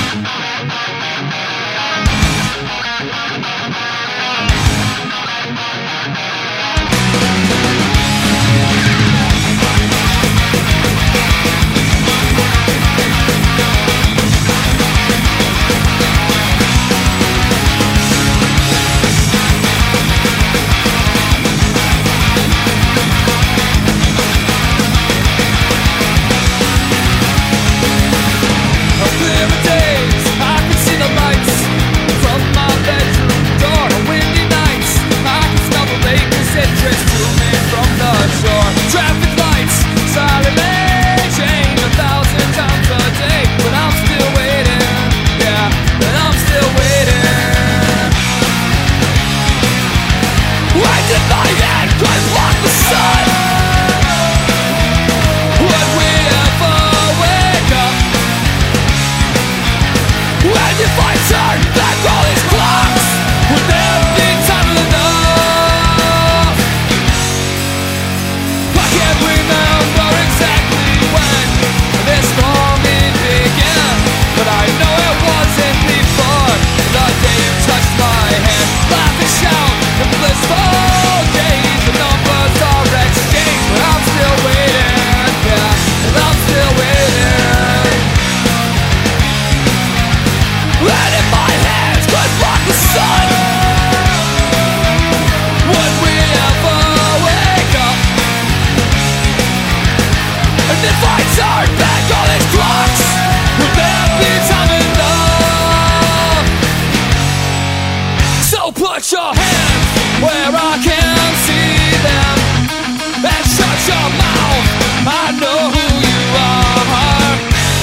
Put your hands where I can see them, and shut your mouth, I know who you are.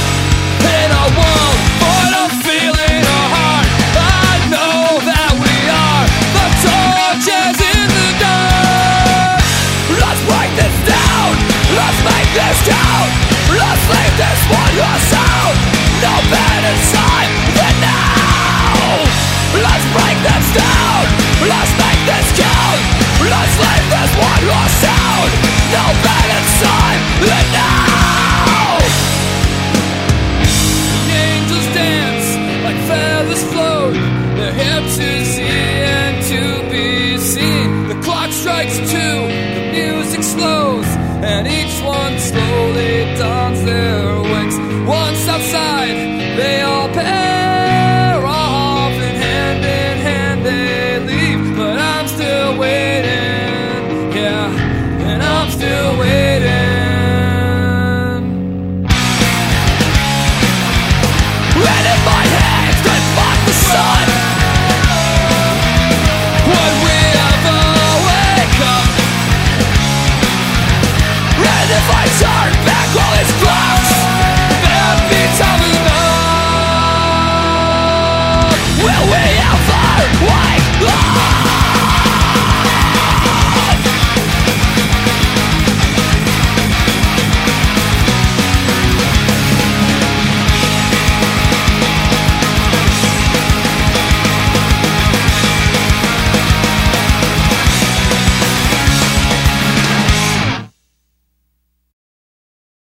In a world void of feeling or heart, I know that we are the torches in the dark. Let's break this down, let's make this count, let's leave this one sound. No better time than now. Let's break this down, let's make this count, let's leave this one sound. No better time than now. The angels dance like feathers float, they're hip to see and to be seen. The clock strikes 2, the music slows, and each one slowly dons their wings. Once outside, they all pair off, and hand in hand they leave. But I'm still waiting, yeah, and I'm still waiting. And if my hands could block the sun, would we ever wake up? And if I turn back all its clouds,